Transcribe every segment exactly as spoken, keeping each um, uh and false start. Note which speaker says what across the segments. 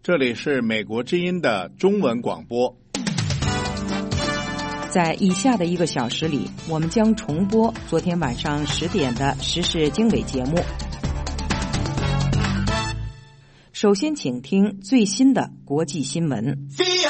Speaker 1: 这里是美国之音的中文广播。
Speaker 2: 在以下的一个小时里，我们将重播昨天晚上十点的时事经纬节目。首先请听最新的国际新闻。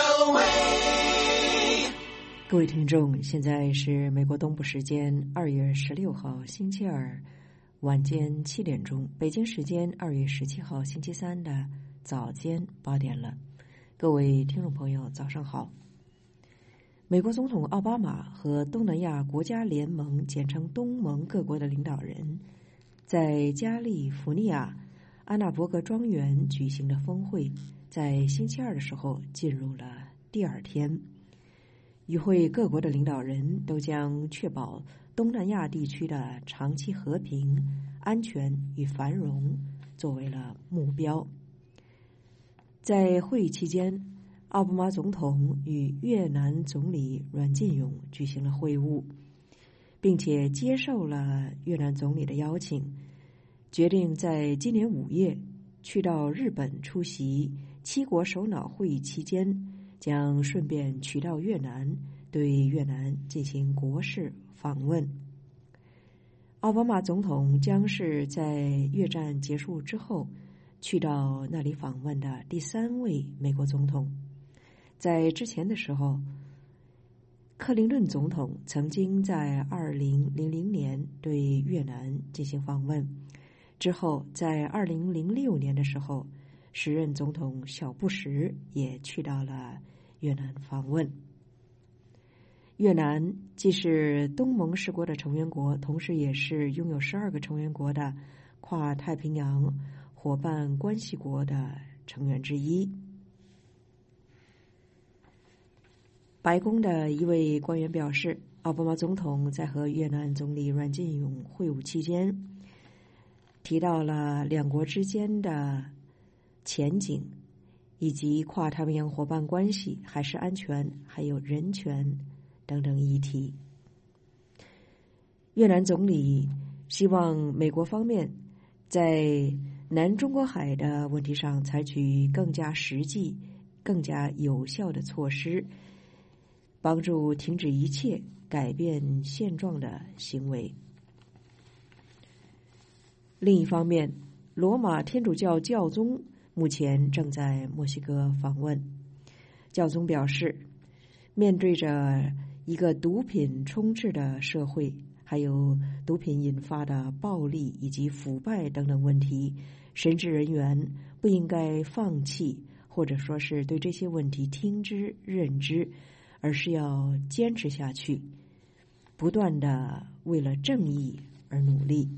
Speaker 2: 各位听众，现在是美国东部时间二月十六号星期二晚间七点钟，北京时间二月十七号星期三的早间八点了。各位听众朋友，早上好。美国总统奥巴马和东南亚国家联盟简称东盟各国的领导人在加利福尼亚安纳伯格庄园举行的峰会在星期二的时候进入了第二天。与会各国的领导人都将确保东南亚地区的长期和平、安全与繁荣作为了目标。在会议期间，奥巴马总统与越南总理阮晋勇举行了会晤，并且接受了越南总理的邀请，决定在今年五月去到日本出席七国首脑会议期间，将顺便去到越南，对越南进行国事访问。奥巴马总统将是在越战结束之后去到那里访问的第三位美国总统。在之前的时候，克林顿总统曾经在二零零零年对越南进行访问，之后在二零零六年的时候，时任总统小布什也去到了越南访问。越南既是东盟十国的成员国，同时也是拥有十二个成员国的跨太平洋伙伴关系国的成员之一。白宫的一位官员表示，奥巴马总统在和越南总理阮晋勇会晤期间，提到了两国之间的前景，以及跨太平洋伙伴关系、海事安全还有人权等等议题。越南总理希望美国方面在南中国海的问题上采取更加实际、更加有效的措施，帮助停止一切改变现状的行为。另一方面，罗马天主教教宗目前正在墨西哥访问。教宗表示，面对着一个毒品充斥的社会，还有毒品引发的暴力以及腐败等等问题，神职人员不应该放弃，或者说是对这些问题听之任之，而是要坚持下去，不断的为了正义而努力。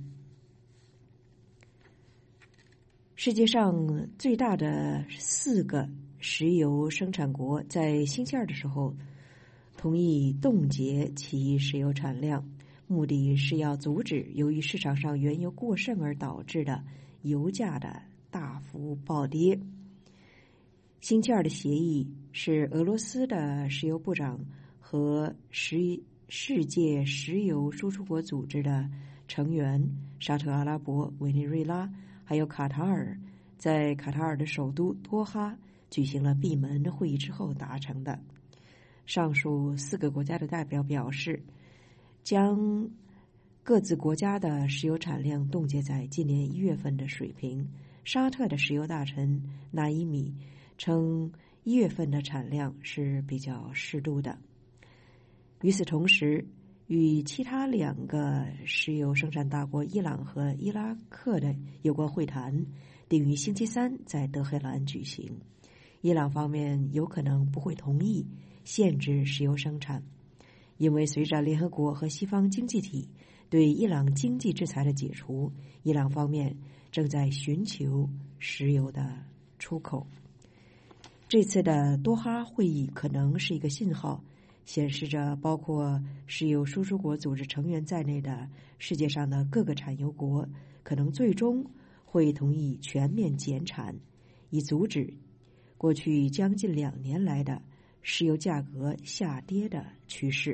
Speaker 2: 世界上最大的四个石油生产国在星期二的时候同意冻结其石油产量，目的是要阻止由于市场上原油过剩而导致的油价的大幅暴跌。星期二的协议是俄罗斯的石油部长和石世界石油输出国组织的成员沙特阿拉伯、委内瑞拉还有卡塔尔在卡塔尔的首都多哈举行了闭门会议之后达成的。上述四个国家的代表表示，将各自国家的石油产量冻结在今年一月份的水平。沙特的石油大臣纳伊米称一月份的产量是比较适度的。与此同时，与其他两个石油生产大国伊朗和伊拉克的有关会谈定于星期三在德黑兰举行。伊朗方面有可能不会同意限制石油生产，因为随着联合国和西方经济体对伊朗经济制裁的解除，伊朗方面正在寻求石油的出口。这次的多哈会议可能是一个信号，显示着包括石油输出国组织成员在内的世界上的各个产油国可能最终会同意全面减产，以阻止过去将近两年来的石油价格下跌的趋势。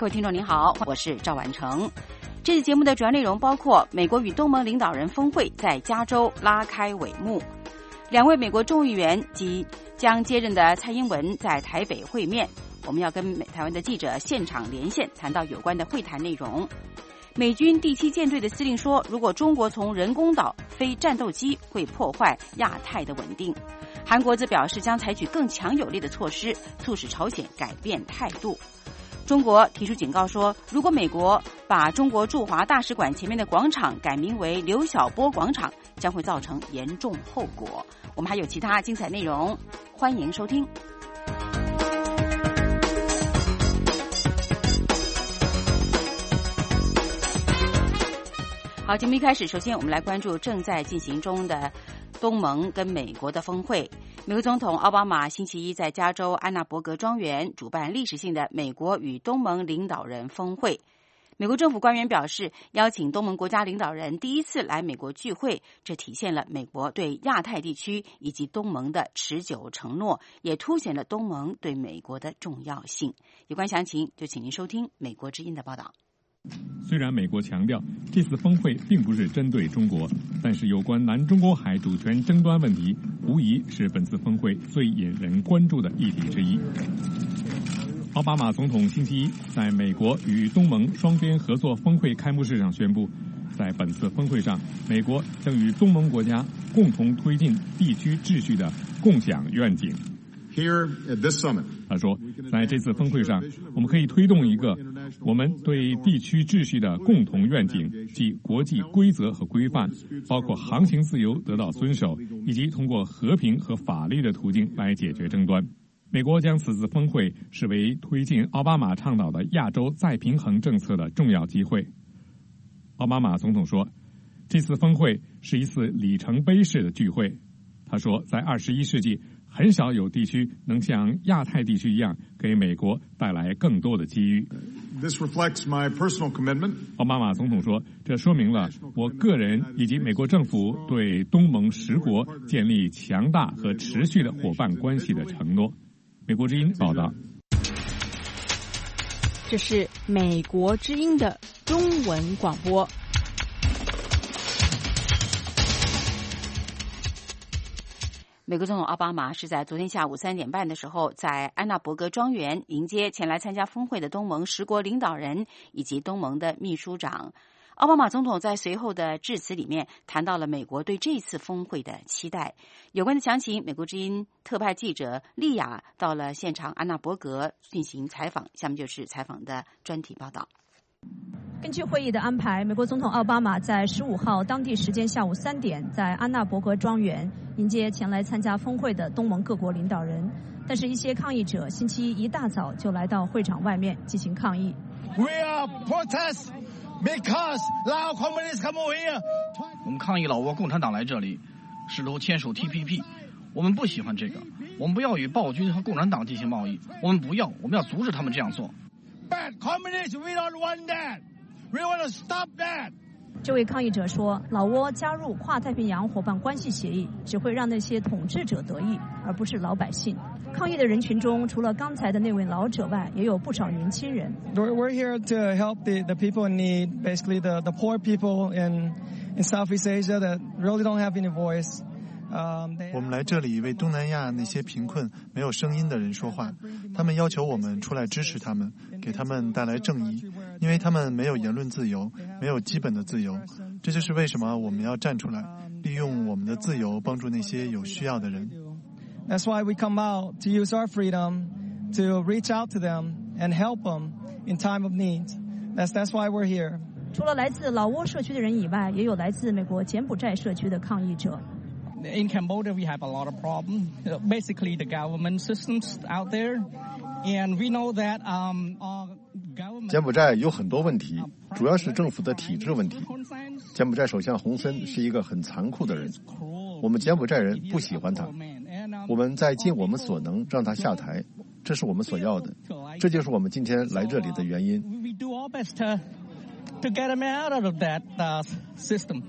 Speaker 3: 各位听众您好，我是赵婉成。这次节目的主要内容包括美国与东盟领导人峰会在加州拉开帷幕，两位美国众议员及将接任的蔡英文在台北会面，我们要跟台湾的记者现场连线谈到有关的会谈内容。美军第七舰队的司令说，如果中国从人工岛飞战斗机，会破坏亚太的稳定。韩国则表示将采取更强有力的措施，促使朝鲜改变态度。中国提出警告说，如果美国把中国驻华大使馆前面的广场改名为刘晓波广场，将会造成严重后果。我们还有其他精彩内容，欢迎收听。好，节目一开始，首先我们来关注正在进行中的东盟跟美国的峰会。美国总统奥巴马星期一在加州安纳伯格庄园主办历史性的美国与东盟领导人峰会。美国政府官员表示，邀请东盟国家领导人第一次来美国聚会，这体现了美国对亚太地区以及东盟的持久承诺，也凸显了东盟对美国的重要性。有关详情，就请您收听美国之音的报道。
Speaker 4: 虽然美国强调这次峰会并不是针对中国，但是有关南中国海主权争端问题无疑是本次峰会最引人关注的议题之一。奥巴马总统星期一在美国与东盟双边合作峰会开幕式上宣布，在本次峰会上，美国将与东盟国家共同推进地区秩序的共享愿景。
Speaker 5: Here at this summit,
Speaker 4: 他说，在这次峰会上，我们可以推动一个我们对地区秩序的共同愿景，即国际规则和规范，包括航行自由得到遵守，以及通过和平和法律的途径来解决争端。美国将此次峰会视为推进奥巴马倡导的亚洲再平衡政策的重要机会。奥巴马总统说，这次峰会是一次里程碑式的聚会。他说，在二十一世纪，很少有地区能像亚太地区一样给美国带来更多的机遇。
Speaker 5: This reflects my personal commitment.
Speaker 4: 奥巴马总统说，这说明了我个人以及美国政府对东盟十国建立强大和持续的伙伴关系的承诺。美国之音报道。
Speaker 6: 这是美国之音的中文广播。
Speaker 3: 美国总统奥巴马是在昨天下午三点半的时候，在安纳伯格庄园迎接前来参加峰会的东盟十国领导人以及东盟的秘书长。奥巴马总统在随后的致辞里面谈到了美国对这次峰会的期待。有关的详情，美国之音特派记者丽亚到了现场安纳伯格进行采访，下面就是采访的专题报道。
Speaker 7: 根据会议的安排，美国总统奥巴马在十五号当地时间下午三点，在安纳伯格庄园迎接前来参加峰会的东盟各国领导人。但是，一些抗议者星期一一大早就来到会场外面进行抗议。
Speaker 8: We are protest because Lao communists come over here.
Speaker 9: 我们抗议老挝共产党来这里，试图签署 T P P。我们不喜欢这个，我们不要与暴君和共产党进行贸易，我们不要，我们要阻止他们这样做。
Speaker 8: Bad communists, we don't want that. We want to stop that.
Speaker 7: 这位抗议者说，老挝加入跨太平洋伙伴关系协议只会让那些统治者得益，而不是老百姓。抗议的人群中，除了刚才的那位老者外，也有不少年轻人。
Speaker 10: We're here to help the the people in need, basically the the poor people in in Southeast Asia that really don't have any voice.
Speaker 11: 我们来这里为东南亚那些贫困没有声音的人说话，他们要求我们出来支持他们，给他们带来正义，因为他们没有言论自由，没有基本的自由。这就是为什么我们要站出来，利用我们的自由帮助那些有需要的人。
Speaker 10: That's why we come out to use our freedom to reach out to them and help them in time of need. That's that's why we're here.
Speaker 7: 除了来自老挝社区的人以外，也有来自美国柬埔寨社区的抗议者。
Speaker 12: In Cambodia, we have a lot of problems. Basically, the government systems out there, and we know that um, our government.
Speaker 13: 柬埔寨有很多问题，主要是政府的体制问题。柬埔寨首相洪森是一个很残酷的人，我们柬埔寨人不喜欢他。我们在尽我们所能让他下台，这是我们所要的，这就是我们今天来这里的原因。
Speaker 12: We do our best to to get him out of that uh, system.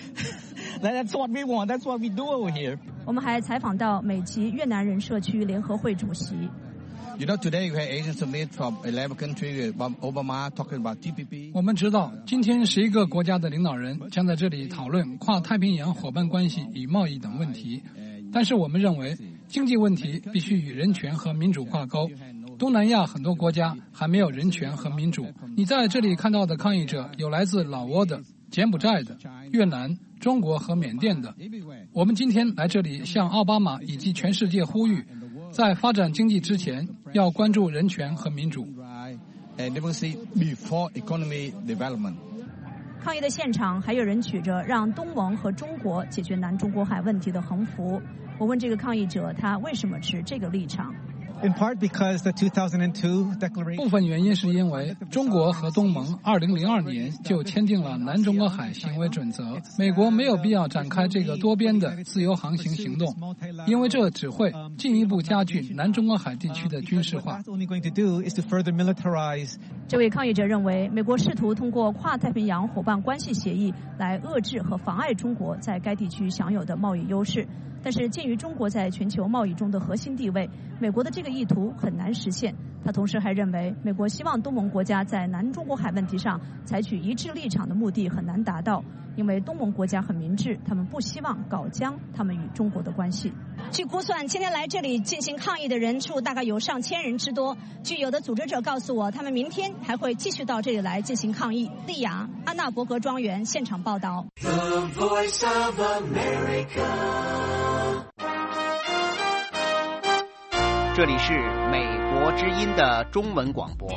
Speaker 12: That's what we want. That's what we do over here.
Speaker 7: 我们还采访到美籍越南人社区联合会主席。
Speaker 8: You know, today you had Asian summit from eleven countries. Obama talking about T P P.
Speaker 14: 我们知道，今天十一个国家的领导人将在这里讨论跨太平洋伙伴关系与贸易等问题。但是我们认为，经济问题必须与人权和民主挂钩。东南亚很多国家还没有人权和民主。你在这里看到的抗议者有来自老挝的、柬埔寨的、越南、中国和缅甸的。我们今天来这里向奥巴马以及全世界呼吁，在发展经济之前要关注人权和民主。
Speaker 7: 抗议的现场还有人举着让东盟和中国解决南中国海问题的横幅。我问这个抗议者，他为什么持这个立场
Speaker 10: ？In part because the two thousand two declaration.
Speaker 14: 部分原因是因为中国和东盟二零零二年就签订了南中国海行为准则，美国没有必要展开这个多边的自由航行行动，因为这只会进一步加剧南中国海地区的军事化。
Speaker 7: 这位抗议者认为，美国试图通过跨太平洋伙伴关系协议来遏制和妨碍中国在该地区享有的贸易优势。但是鉴于中国在全球贸易中的核心地位，美国的这个意图很难实现。他同时还认为，美国希望东盟国家在南中国海问题上采取一致立场的目的很难达到，因为东盟国家很明智，他们不希望搞僵他们与中国的关系。据估算，今天来这里进行抗议的人数大概有上千人之多。据有的组织者告诉我，他们明天还会继续到这里来进行抗议。利雅，安娜伯格庄园现场报道。
Speaker 15: The Voice of America。
Speaker 16: 这里是美国之音的中文广播。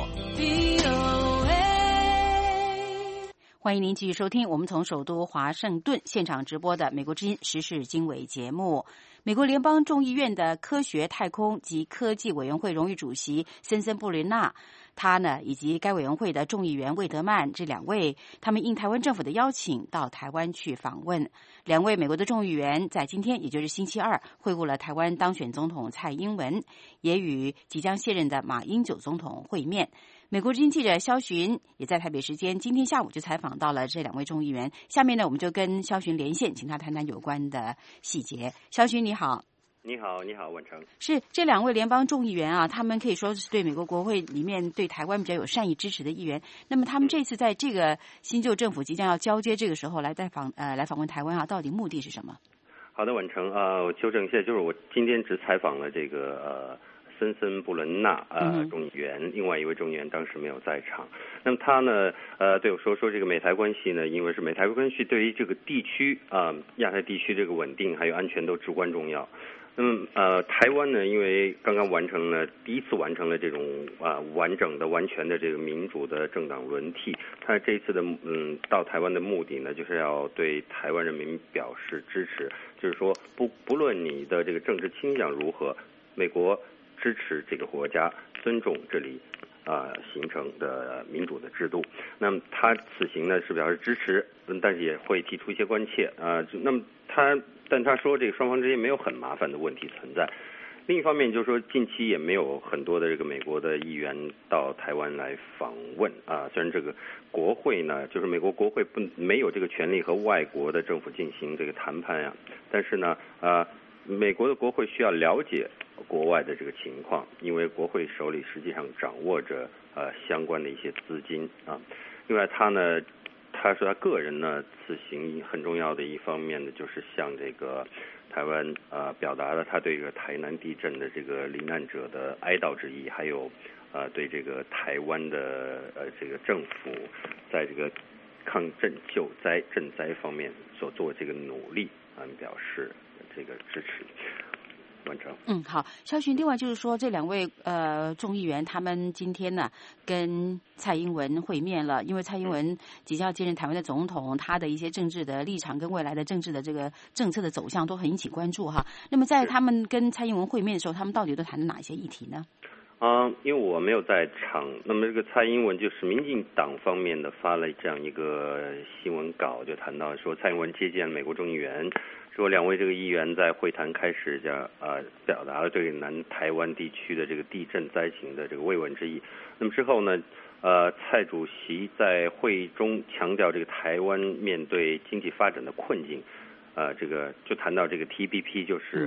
Speaker 3: 欢迎您继续收听我们从首都华盛顿现场直播的美国之音时事经纬节目。美国联邦众议院的科学、太空及科技委员会荣誉主席森森布伦纳，他呢以及该委员会的众议员魏德曼这两位，他们应台湾政府的邀请到台湾去访问。两位美国的众议员在今天，也就是星期二，会晤了台湾当选总统蔡英文，也与即将卸任的马英九总统会面。美国之音记者肖寻也在台北时间今天下午就采访到了这两位众议员。下面呢，我们就跟肖寻连线，请他谈谈有关的细节。肖寻你好。
Speaker 17: 你好，你好，文成。
Speaker 3: 是这两位联邦众议员啊，他们可以说是对美国国会里面对台湾比较有善意支持的议员。那么他们这次在这个新旧政府即将要交接这个时候来在访呃来访问台湾啊，到底目的是什么？
Speaker 17: 好的，文成啊、呃，我纠正一下，就是我今天只采访了这个呃。森森布伦纳呃众议员，另外一位众议员当时没有在场。那么他呢呃对我说说这个美台关系呢，因为是美台关系对于这个地区啊、呃、亚太地区这个稳定还有安全都至关重要。那么呃台湾呢，因为刚刚完成了第一次完成了这种啊、呃、完整的完全的这个民主的政党轮替，他这一次的嗯到台湾的目的呢，就是要对台湾人民表示支持，就是说不不论你的这个政治倾向如何，美国支持这个国家尊重这里啊、呃、形成的民主的制度。那么他此行呢是表示支持，但是也会提出一些关切啊、呃。那么他但他说这个双方之间没有很麻烦的问题存在。另一方面就是说，近期也没有很多的这个美国的议员到台湾来访问啊。虽然这个国会呢，就是美国国会不没有这个权利和外国的政府进行这个谈判呀，但是呢啊。美国的国会需要了解国外的这个情况，因为国会手里实际上掌握着呃相关的一些资金啊。另外，他呢，他说他个人呢，此行很重要的一方面呢，就是向这个台湾呃表达了他对这个台南地震的这个罹难者的哀悼之意，还有呃对这个台湾的呃这个政府在这个抗震救灾赈灾方面所做这个努力啊、呃、表示这个支持。完成。
Speaker 3: 嗯，好，肖群。另外就是说，这两位呃众议员他们今天呢跟蔡英文会面了，因为蔡英文即将要接任台湾的总统，他的一些政治的立场跟未来的政治的这个政策的走向都很引起关注哈。那么在他们跟蔡英文会面的时候，他们到底都谈了哪些议题呢？
Speaker 17: 啊、呃，因为我没有在场，那么这个蔡英文就是民进党方面的发了这样一个新闻稿，就谈到说蔡英文接见美国众议员。说两位这个议员在会谈开始就呃表达了对南台湾地区的这个地震灾情的这个慰问之意。那么之后呢，呃，蔡主席在会议中强调这个台湾面对经济发展的困境，呃，这个就谈到这个 T P P 就是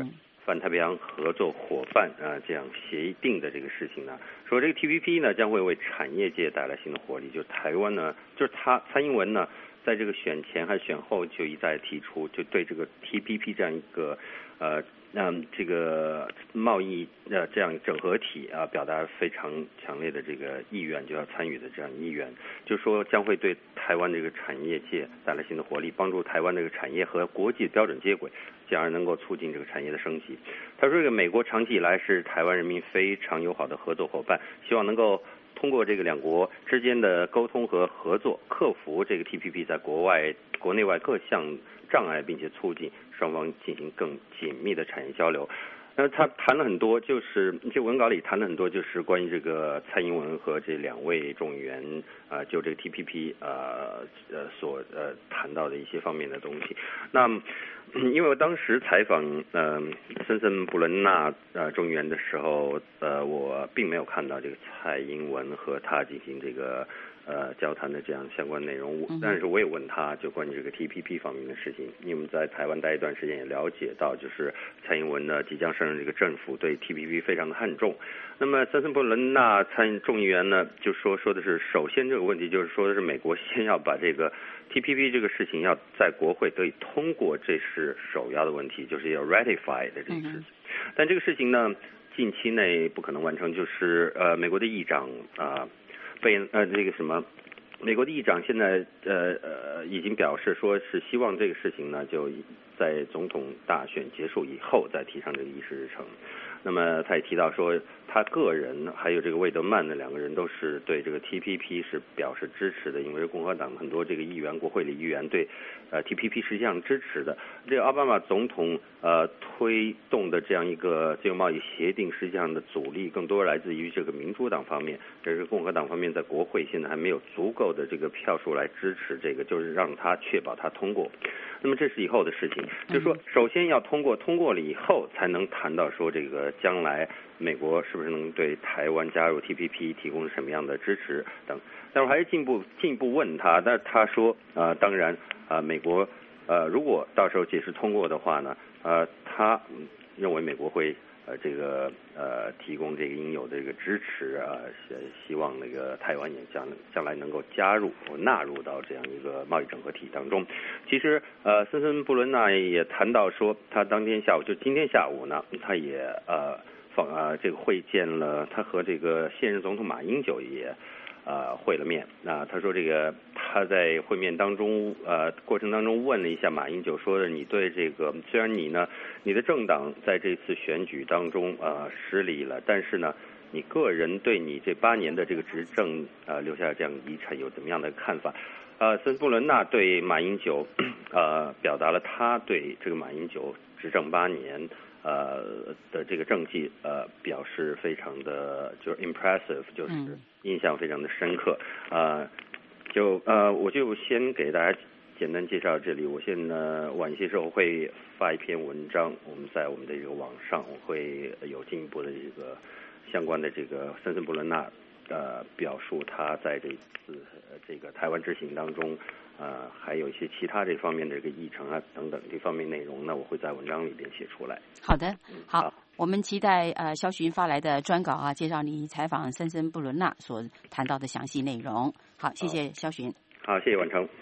Speaker 17: 泛太平洋合作伙伴啊这样协定的这个事情呢，说这个 T P P 呢将会为产业界带来新的活力。就是台湾呢，就是他蔡英文呢，在这个选前还是选后就一再提出，就对这个 T P P 这样一个呃让这个贸易呃这样整合体啊表达非常强烈的这个意愿，就要参与的这样意愿，就说将会对台湾这个产业界带来新的活力，帮助台湾这个产业和国际标准接轨，进而能够促进这个产业的升级。他说，这个美国长期以来是台湾人民非常友好的合作伙伴，希望能够通过这个两国之间的沟通和合作，克服这个 T P P 在国外、国内外各项障碍，并且促进双方进行更紧密的产业交流。那他谈了很多，就是这文稿里谈了很多，就是关于这个蔡英文和这两位众议员啊、呃，就这个 T P P 呃呃所呃谈到的一些方面的东西。那因为我当时采访呃森森布伦纳呃众议员的时候，呃我并没有看到这个蔡英文和他进行这个呃交谈的这样相关内容，但是我也问他就关于这个 T P P 方面的事情。因为我们在台湾待一段时间也了解到，就是蔡英文呢即将上任这个政府对 T P P 非常的看重。那么森森布伦纳参众议员呢就说说的是，首先这个问题就是说的是美国先要把这个 T P P 这个事情要在国会得以通过，这是首要的问题，就是要 ratify 的这个事情。但这个事情呢近期内不可能完成，就是呃美国的议长啊、呃、被呃这个什么美国的议长现在呃呃已经表示说是希望这个事情呢就在总统大选结束以后再提上这个议事日程。那么他也提到说，他个人还有这个魏德曼的两个人都是对这个 T P P 是表示支持的，因为共和党很多这个议员、国会里议员对呃 T P P 实际上支持的。这个奥巴马总统呃推动的这样一个自由贸易协定，实际上的阻力更多来自于这个民主党方面，这是共和党方面在国会现在还没有足够的这个票数来支持这个，就是让他确保他通过。那么这是以后的事情，就是说首先要通过，通过了以后才能谈到说这个将来美国是不是能对台湾加入 T P P 提供什么样的支持等。但我还是进一步进一步问他，但他说啊、呃，当然啊、呃，美国呃如果到时候解释通过的话呢，呃，他认为美国会呃这个呃提供这个应有的这个支持啊，希望那个台湾也将将来能够加入或纳入到这样一个贸易整合体当中。其实呃森森布伦纳也谈到说，他当天下午就今天下午呢，他也呃访啊这个会见了他和这个现任总统马英九也呃会了面。那他说这个他在会面当中呃过程当中问了一下马英九，说的你对这个虽然你呢你的政党在这次选举当中呃失利了，但是呢你个人对你这八年的这个执政呃留下这样遗产有怎么样的看法？呃森布伦纳对马英九呃表达了他对这个马英九执政八年呃的这个政绩呃表示非常的就是 impressive， 就是印象非常的深刻。呃就呃我就先给大家简单介绍这里。我现在晚些时候会发一篇文章，我们在我们的这个网上我会有进一步的这个相关的这个森森布伦纳呃表述他在这次这个台湾之行当中呃还有一些其他这方面的这个议程啊等等这方面内容呢，我会在文章里边写出来。
Speaker 3: 好的，好，好，我们期待呃肖徐发来的专稿啊，介绍你采访森森布伦纳所谈到的详细内容。好，谢谢肖徐。
Speaker 17: 好，谢谢婉成。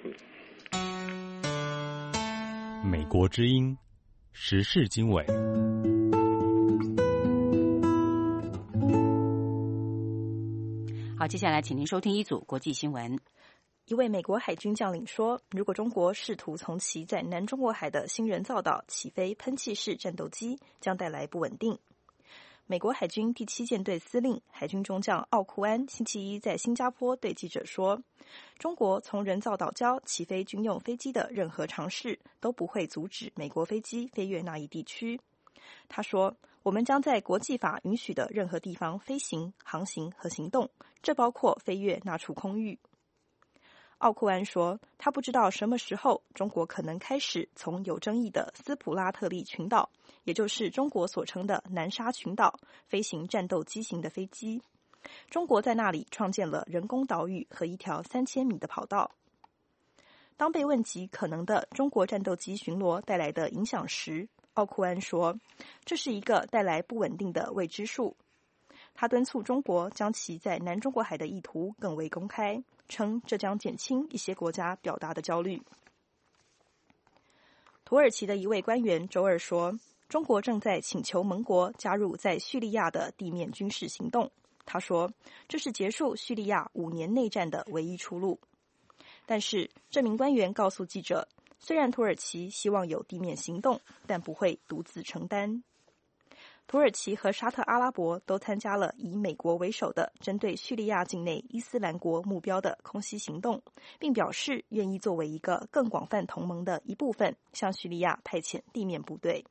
Speaker 18: 美国之音时事经纬。
Speaker 3: 好，接下来请您收听一组国际新闻。
Speaker 19: 一位美国海军将领说，如果中国试图从其在南中国海的新人造岛起飞喷气式战斗机，将带来不稳定。美国海军第七舰队司令海军中将奥库安星期一在新加坡对记者说，中国从人造岛礁起飞军用飞机的任何尝试都不会阻止美国飞机飞越那一地区。他说，我们将在国际法允许的任何地方飞行、航行和行动，这包括飞越那处空域。奥库安说，他不知道什么时候中国可能开始从有争议的斯普拉特利群岛，也就是中国所称的南沙群岛，飞行战斗机型的飞机。中国在那里创建了人工岛屿和一条三千米的跑道。当被问及可能的中国战斗机巡逻带来的影响时， 奥库安说，这是一个带来不稳定的未知数。他敦促中国将其在南中国海的意图更为公开，称这将减轻一些国家表达的焦虑。土耳其的一位官员周二说，中国正在请求盟国加入在叙利亚的地面军事行动。他说，这是结束叙利亚五年内战的唯一出路。但是这名官员告诉记者，虽然土耳其希望有地面行动，但不会独自承担。土耳其和沙特阿拉伯都参加了以美国为首的针对叙利亚境内伊斯兰国目标的空袭行动，并表示愿意作为一个更广泛同盟的一部分，向叙利亚派遣地面部队。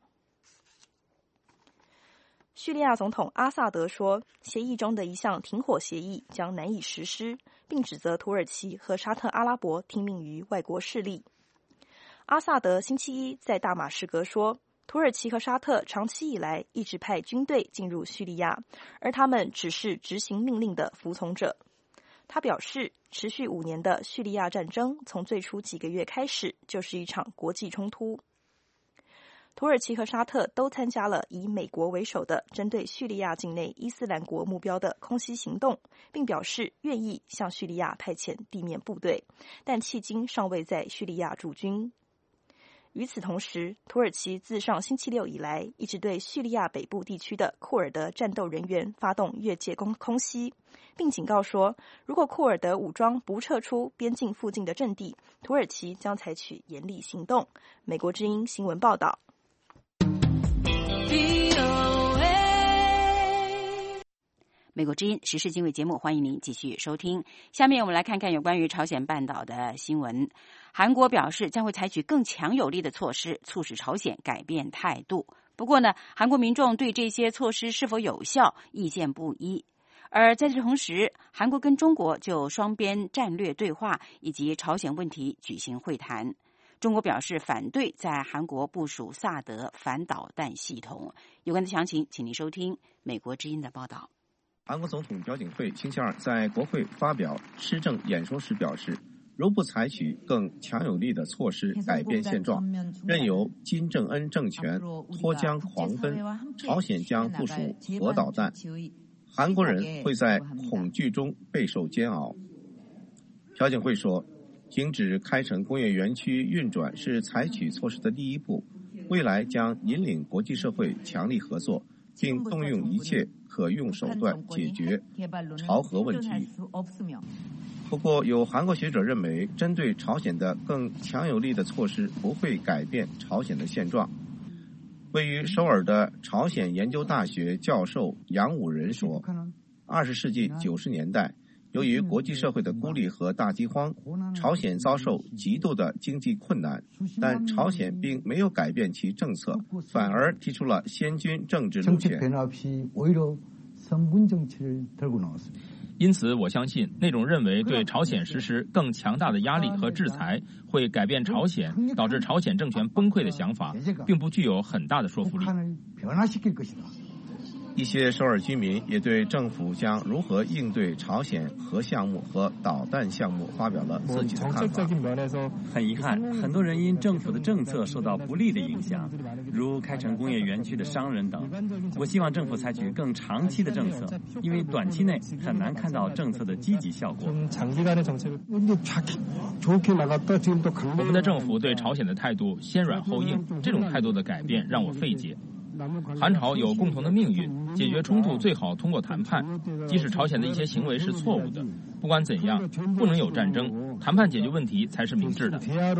Speaker 19: 叙利亚总统阿萨德说，协议中的一项停火协议将难以实施，并指责土耳其和沙特阿拉伯听命于外国势力。阿萨德星期一在大马士革说，土耳其和沙特长期以来一直派军队进入叙利亚，而他们只是执行命令的服从者。他表示，持续五年的叙利亚战争从最初几个月开始就是一场国际冲突。土耳其和沙特都参加了以美国为首的针对叙利亚境内伊斯兰国目标的空袭行动，并表示愿意向叙利亚派遣地面部队，但迄今尚未在叙利亚驻军。与此同时，土耳其自上星期六以来一直对叙利亚北部地区的库尔德战斗人员发动越界空空袭，并警告说，如果库尔德武装不撤出边境附近的阵地，土耳其将采取严厉行动。美国之音新闻报道。
Speaker 3: 美国之音时事经纬节目，欢迎您继续收听。下面我们来看看有关于朝鲜半岛的新闻。韩国表示将会采取更强有力的措施，促使朝鲜改变态度。不过呢，韩国民众对这些措施是否有效意见不一。而在这同时，韩国跟中国就双边战略对话以及朝鲜问题举行会谈。中国表示反对在韩国部署萨德反导弹系统。有关的详情，请您收听美国之音的报道。
Speaker 20: 韩国总统朴槿惠星期二在国会发表施政演说时表示，如不采取更强有力的措施改变现状，任由金正恩政权脱缰狂奔，朝鲜将部署核导弹，韩国人会在恐惧中备受煎熬。朴槿惠说，停止开城工业园区运转是采取措施的第一步，未来将引领国际社会强力合作，并动用一切可用手段解决朝核问题。不过，有韩国学者认为，针对朝鲜的更强有力的措施不会改变朝鲜的现状。位于首尔的朝鲜研究大学教授杨武仁说，二十世纪九十年代，由于国际社会的孤立和大饥荒，朝鲜遭受极度的经济困难，但朝鲜并没有改变其政策，反而提出了先军政治路线。
Speaker 21: 因此，我相信那种认为对朝鲜实施更强大的压力和制裁会改变朝鲜，导致朝鲜政权崩溃的想法，并不具有很大的说服力。
Speaker 20: 一些首尔居民也对政府将如何应对朝鲜核项目和导弹项目发表了自己的看法。
Speaker 22: 很遗憾，很多人因政府的政策受到不利的影响，如开城工业园区的商人等。我希望政府采取更长期的政策，因为短期内很难看到政策的积极效果。
Speaker 21: 我们的政府对朝鲜的态度先软后硬，这种态度的改变让我费解。韩朝有共同的命运，解决冲突最好通过谈判，即使朝鲜的一些行为是错误的，不管怎样，不能有战争，谈判解决问题才是明智的。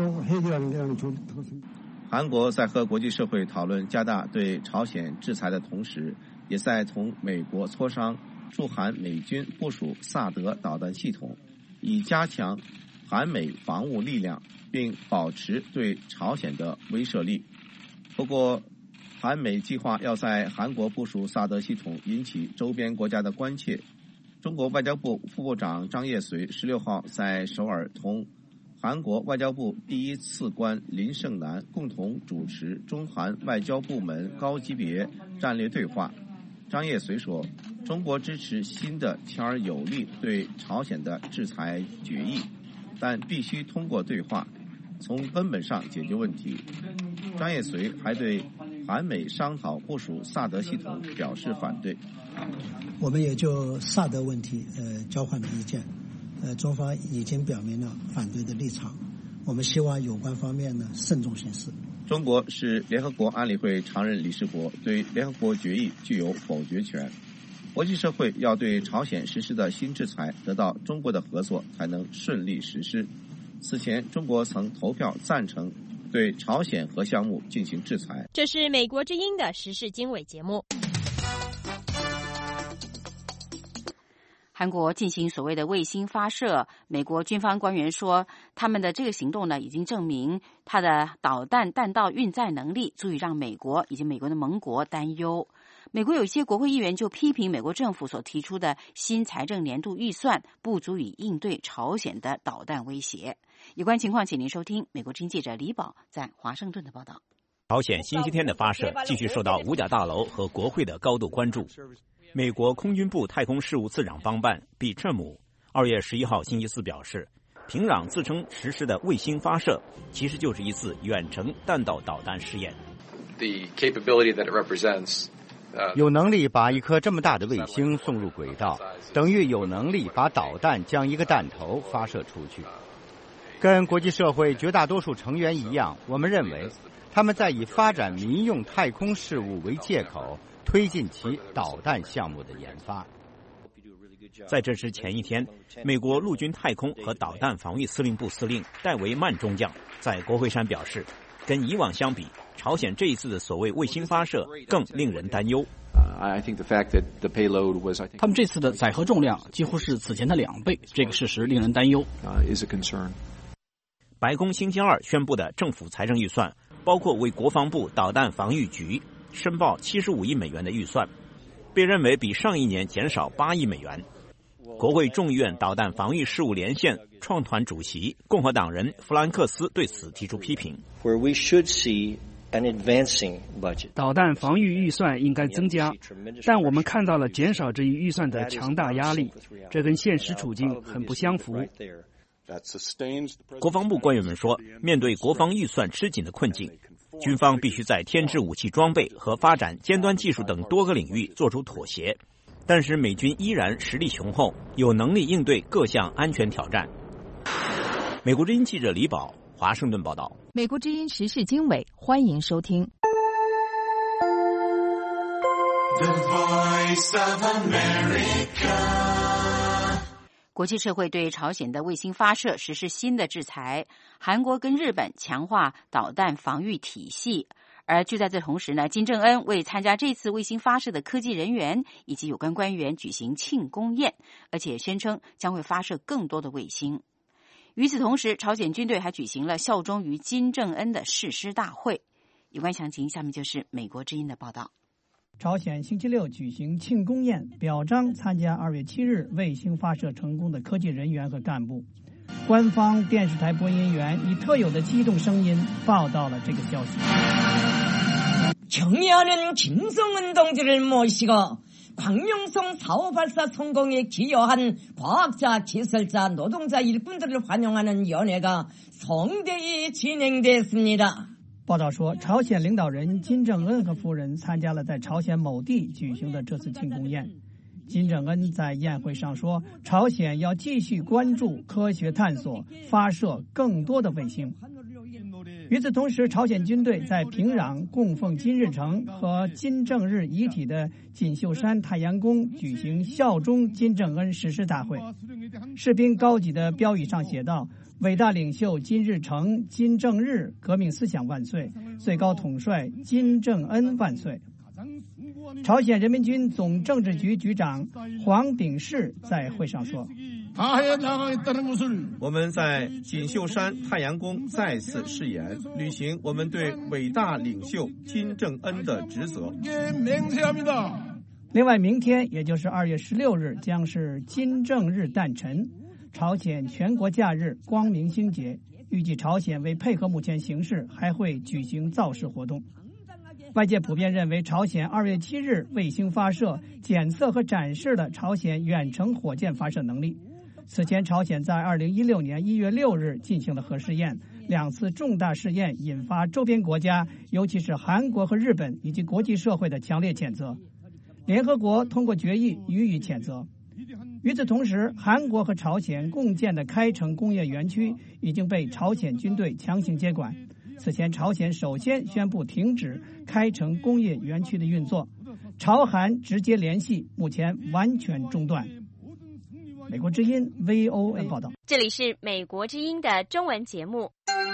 Speaker 20: 韩国在和国际社会讨论加大对朝鲜制裁的同时，也在同美国磋商驻韩美军部署萨德导弹系统，以加强韩美防务力量，并保持对朝鲜的威慑力。不过，韩美计划要在韩国部署萨德系统，引起周边国家的关切。中国外交部副部长张业遂十六号在首尔同韩国外交部第一次官林胜男共同主持中韩外交部门高级别战略对话。张业遂说，中国支持新的强而有力对朝鲜的制裁决议，但必须通过对话从根本上解决问题。张业遂还对韩美商讨部署萨德系统表示反对。
Speaker 1: 我们也就萨德问题呃交换了意见，呃中方已经表明了反对的立场，我们希望有关方面呢慎重行事。
Speaker 20: 中国是联合国安理会常任理事国，对联合国决议具有否决权。国际社会要对朝鲜实施的新制裁得到中国的合作，才能顺利实施。此前，中国曾投票赞成对朝鲜核项目进行制裁。
Speaker 2: 这是美国之音的时事经纬节目。
Speaker 3: 韩国进行所谓的卫星发射，美国军方官员说，他们的这个行动呢，已经证明它的导弹弹道运载能力足以让美国以及美国的盟国担忧。美国有一些国会议员就批评美国政府所提出的新财政年度预算不足以应对朝鲜的导弹威胁。有关情况，请您收听美国之音记者李宝在华盛顿的报道。
Speaker 23: 朝鲜星期天的发射继续受到五角大楼和国会的高度关注。美国空军部太空事务次长邦办比彻姆二月十一号星期四表示，平壤自称实施的卫星发射其实就是一次远程弹道导弹试验。
Speaker 24: The capability that it represents
Speaker 25: 有能力把一颗这么大的卫星送入轨道，等于有能力把导弹将一个弹头发射出去。跟国际社会绝大多数成员一样，我们认为他们在以发展民用太空事务为借口推进其导弹项目的研发。
Speaker 23: 在这之前一天，美国陆军太空和导弹防御司令部司令戴维曼中将在国会山表示，跟以往相比，朝鲜这一次的所谓卫星发射更令人担忧。
Speaker 26: 他们这次的载荷重量几乎是此前的两倍，这个事实令人担忧。
Speaker 23: 白宫星期二宣布的政府财政预算包括为国防部导弹防御局申报七十五亿美元的预算，被认为比上一年减少八亿美元。国会众议院导弹防御事务连线创团主席共和党人弗兰克斯对此提出批评。
Speaker 27: 导弹防御预算应该增加，但我们看到了减少这一预算的强大压力，这跟现实处境很不相符。
Speaker 23: 国防部官员们说，面对国防预算吃紧的困境，军方必须在添置武器装备和发展尖端技术等多个领域做出妥协，但是美军依然实力雄厚，有能力应对各项安全挑战。美国之音记者李宝，华盛顿报道。
Speaker 6: 美国之音时事经纬，欢迎收听。
Speaker 15: The Voice of America。
Speaker 3: 国际社会对朝鲜的卫星发射实施新的制裁，韩国跟日本强化导弹防御体系。而就在这同时呢，金正恩为参加这次卫星发射的科技人员以及有关官员举行庆功宴，而且宣称将会发射更多的卫星。与此同时，朝鲜军队还举行了效忠于金正恩的誓师大会。有关详情，下面就是美国之音的报道。
Speaker 28: 朝鲜星期六举行庆功宴，表彰参加二月七日卫星发射成功的科技人员和干部。官方电视台播音员以特有的激动声音报道了这个消息。
Speaker 29: 경의하는 김성은 동지를 모시고 광명성 사호 발사 성공에 기여한 과학자, 기술자, 노동자 일꾼들을 환영하는 연회가 성대히 진행됐습니다.
Speaker 28: 报道说，朝鲜领导人金正恩和夫人参加了在朝鲜某地举行的这次庆功宴。金正恩在宴会上说，朝鲜要继续关注科学探索，发射更多的卫星。与此同时，朝鲜军队在平壤供奉金日成和金正日遗体的锦绣山太阳宫举行效忠金正恩誓师大会。士兵高举的标语上写道：伟大领袖金日成、金正日革命思想万岁，最高统帅金正恩万岁。朝鲜人民军总政治局局长黄炳世在会上说，
Speaker 20: 我们在锦绣山太阳宫再次誓言，履行我们对伟大领袖金正恩的职责。
Speaker 28: 另外，明天也就是二月十六日将是金正日诞辰，朝鲜全国假日光明星节，预计朝鲜为配合目前形势，还会举行造势活动。外界普遍认为，朝鲜二月七日卫星发射检测和展示了朝鲜远程火箭发射能力。此前，朝鲜在二零一六年一月六日进行了核试验， 两次重大试验引发周边国家，尤其是韩国和日本以及国际社会的强烈谴责。联合国通过决议予以谴责。与此同时，韩国和朝鲜共建的开城工业园区已经被朝鲜军队强行接管。此前，朝鲜首先宣布停止开城工业园区的运作，朝韩直接联系目前完全中断。美国之音 V O A 报道。
Speaker 2: 这里是美国之音的中文节目。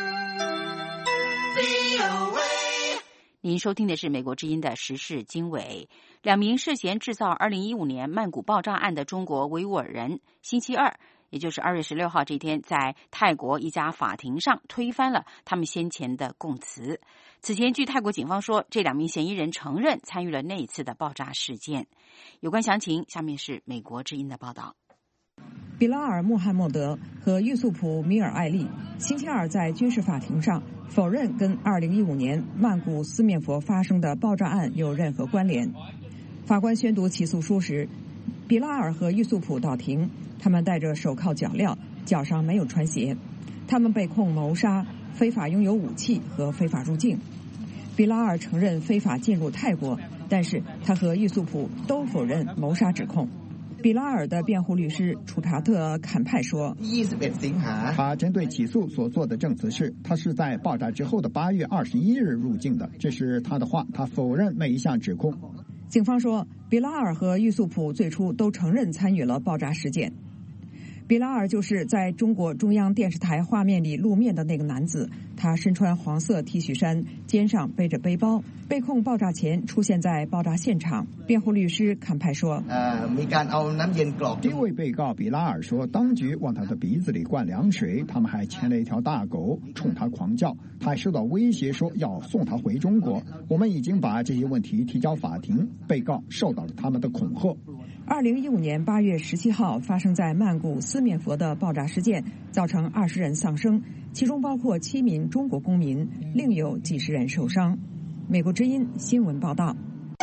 Speaker 3: 您收听的是美国之音的时事经纬。两名涉嫌制造二零一五年曼谷爆炸案的中国维吾尔人，星期二，也就是二月十六号这天，在泰国一家法庭上推翻了他们先前的供词。此前，据泰国警方说，这两名嫌疑人承认参与了那一次的爆炸事件。有关详情，下面是美国之音的报道。
Speaker 4: 比拉尔·穆罕默德和玉素普·米尔艾利星期二在军事法庭上否认跟二零一五年曼谷四面佛发生的爆炸案有任何关联。法官宣读起诉书时，比拉尔和玉素普到庭，他们戴着手铐脚镣，脚上没有穿鞋。他们被控谋杀、非法拥有武器和非法入境。比拉尔承认非法进入泰国，但是他和玉素普都否认谋杀指控。比拉尔的辩护律师楚查特·坎派说，
Speaker 5: 他针对起诉所做的证词是，他是在爆炸之后的八月二十一日入境的，这是他的话，他否认每一项指控。
Speaker 4: 警方说，比拉尔和玉素普最初都承认参与了爆炸事件。比拉尔就是在中国中央电视台画面里露面的那个男子，他身穿黄色 T 恤衫，肩上背着背包，被控爆炸前出现在爆炸现场。辩护律师坎派说，
Speaker 5: 这位被告比拉尔说，当局往他的鼻子里灌凉水，他们还牵了一条大狗冲他狂叫，他还受到威胁说要送他回中国。我们已经把这些问题提交法庭，被告受到了他们的恐吓。
Speaker 4: 二零一五年八月十七号发生在曼谷四面佛的爆炸事件，造成二十人丧生，其中包括七名中国公民，另有几十人受伤。美国之音新闻报道。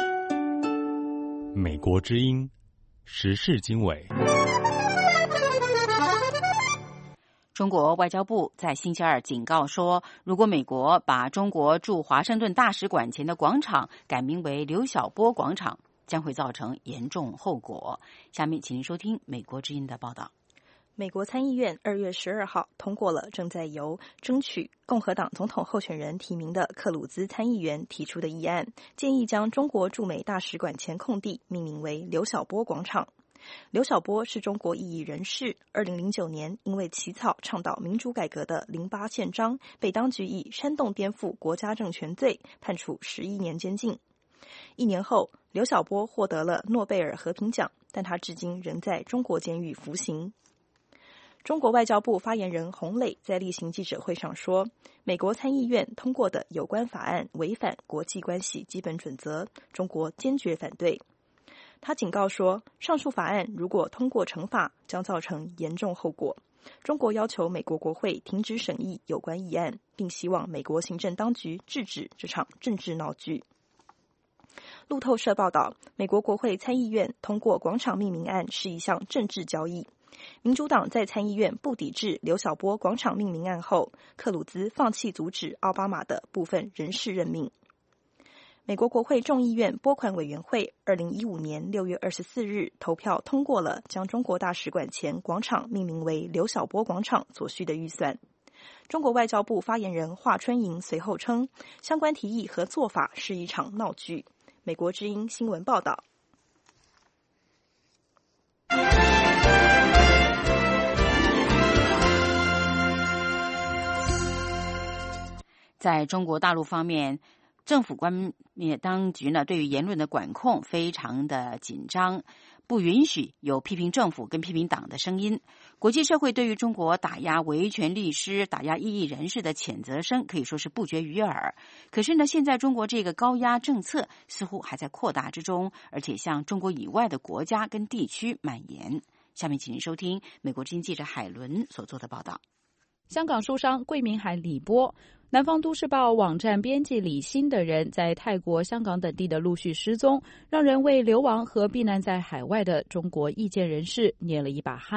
Speaker 18: 美国之音时事经纬。
Speaker 3: 中国外交部在星期二警告说，如果美国把中国驻华盛顿大使馆前的广场改名为刘晓波广场，将会造成严重后果。下面请您收听美国之音的报道。
Speaker 19: 美国参议院二月十二号通过了正在由争取共和党总统候选人提名的克鲁兹参议员提出的议案，建议将中国驻美大使馆前空地命名为刘晓波广场。刘晓波是中国异议人士，二零零九年因为起草倡导民主改革的零八宪章，被当局以煽动颠覆国家政权罪判处十一年监禁。一年后，刘晓波获得了诺贝尔和平奖，但他至今仍在中国监狱服刑。中国外交部发言人洪磊在例行记者会上说，美国参议院通过的有关法案违反国际关系基本准则，中国坚决反对。他警告说，上述法案如果通过成法，将造成严重后果。中国要求美国国会停止审议有关议案，并希望美国行政当局制止这场政治闹剧。路透社报道，美国国会参议院通过广场命名案是一项政治交易。民主党在参议院不抵制刘晓波广场命名案后，克鲁兹放弃阻止奥巴马的部分人事任命。美国国会众议院拨款委员会二零一五年六月二十四日投票通过了将中国大使馆前广场命名为刘晓波广场所需的预算。中国外交部发言人华春莹随后称，相关提议和做法是一场闹剧。美国之音新闻报道。
Speaker 3: 在中国大陆方面，政府官面当局呢对于言论的管控非常的紧张，不允许有批评政府跟批评党的声音。国际社会对于中国打压维权律师、打压异议人士的谴责声可以说是不绝于耳。可是呢，现在中国这个高压政策似乎还在扩大之中，而且向中国以外的国家跟地区蔓延。下面请您收听美国之音记者海伦所做的报道。
Speaker 6: 香港书商桂明海李波、南方都市报网站编辑李欣等人在泰国、香港等地的陆续失踪，让人为流亡和避难在海外的中国意见人士捏了一把汗。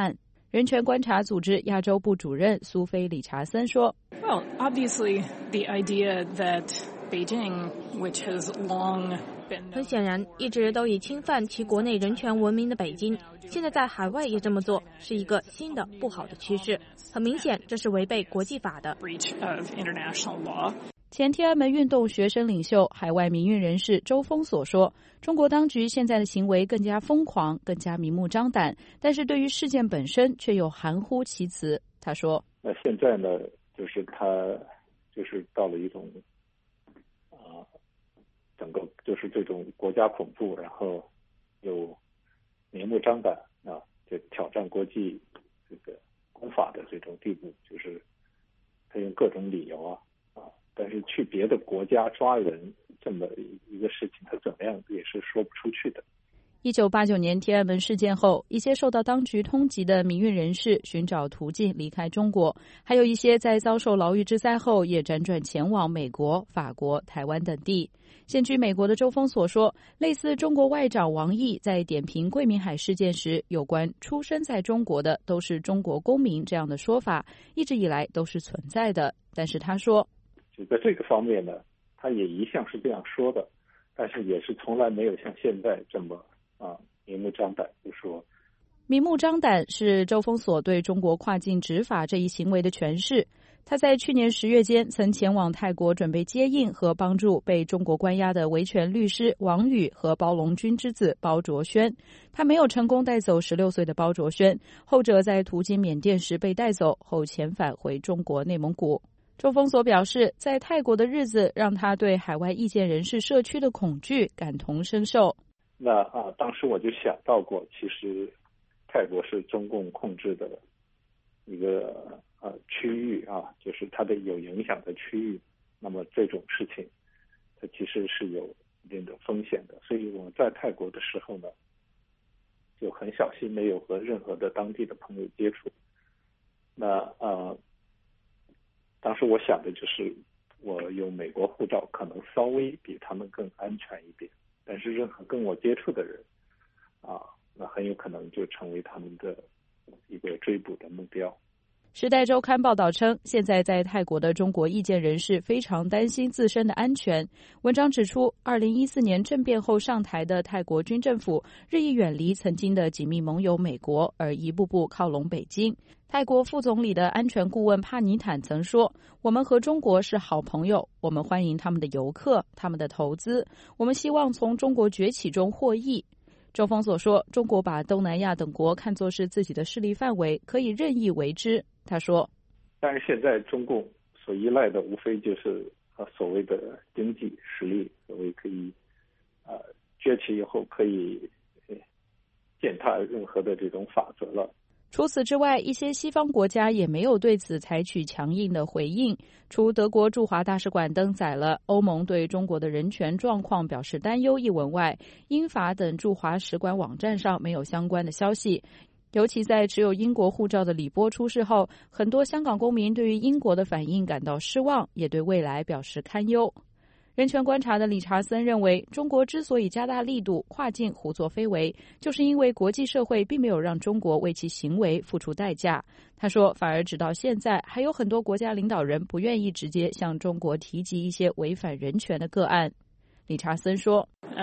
Speaker 6: 人权观察组织亚洲部主任苏菲·理查森说
Speaker 7: Well, obviously, the idea that Beijing, which has long been...
Speaker 8: 很显然，一直都以侵犯其国内人权闻名的北京，现在在海外也这么做，是一个新的不好的趋势。很明显，这是违背国际法的。
Speaker 7: breach of international law.
Speaker 6: 前天安门运动学生领袖、海外民运人士周峰所说，中国当局现在的行为更加疯狂，更加明目张胆，但是对于事件本身却又含糊其辞。他说：“
Speaker 9: 那现在呢，就是他就是到了一种啊、呃，整个就是这种国家恐怖，然后又明目张胆啊，就挑战国际这个公法的这种地步，就是他用各种理由啊。”但是去别的国家抓人这么一个事情，他怎么样也是说不出去的。
Speaker 6: 一九八九年天安门事件后，一些受到当局通缉的民运人士寻找途径离开中国，还有一些在遭受牢狱之灾后也辗转前往美国、法国、台湾等地。现居美国的周峰所说，类似中国外长王毅在点评桂民海事件时，有关出生在中国的都是中国公民这样的说法，一直以来都是存在的。但是他说，
Speaker 9: 在这个方面呢，他也一向是这样说的，但是也是从来没有像现在这么啊明目张胆就说。
Speaker 6: 明目张胆是周峰所对中国跨境执法这一行为的诠释。他在去年十月间曾前往泰国准备接应和帮助被中国关押的维权律师王宇和包龙军之子包卓轩。他没有成功带走十六岁的包卓轩，后者在途经缅甸时被带走，后遣返回中国内蒙古。周峰所表示，在泰国的日子让他对海外意见人士社区的恐惧感同身受。
Speaker 9: 那啊，当时我就想到过，其实泰国是中共控制的一个呃区域啊，就是它的有影响的区域。那么这种事情，它其实是有一定的风险的。所以我们在泰国的时候呢，就很小心，没有和任何的当地的朋友接触。那呃。当时我想的就是，我有美国护照，可能稍微比他们更安全一点。但是任何跟我接触的人，啊，那很有可能就成为他们的一个追捕的目标。
Speaker 6: 时代周刊报道称，现在在泰国的中国意见人士非常担心自身的安全。文章指出，二零一四年政变后上台的泰国军政府日益远离曾经的紧密盟友美国，而一步步靠拢北京。泰国副总理的安全顾问帕尼坦曾说，我们和中国是好朋友，我们欢迎他们的游客，他们的投资，我们希望从中国崛起中获益。周峰所说，中国把东南亚等国看作是自己的势力范围，可以任意为之。他说，
Speaker 9: 但是现在中共所依赖的无非就是呃所谓的经济实力，所谓可以呃崛起以后可以践踏任何的这种法则了。
Speaker 6: 除此之外，一些西方国家也没有对此采取强硬的回应。除德国驻华大使馆登载了欧盟对中国的人权状况表示担忧一文外，英法等驻华使馆网站上没有相关的消息。尤其在持有英国护照的李波出事后，很多香港公民对于英国的反应感到失望，也对未来表示堪忧。人权观察的理查森认为，中国之所以加大力度跨境胡作非为，就是因为国际社会并没有让中国为其行为付出代价。他说，反而直到现在，还有很多国家领导人不愿意直接向中国提及一些违反人权的个案。理查森说，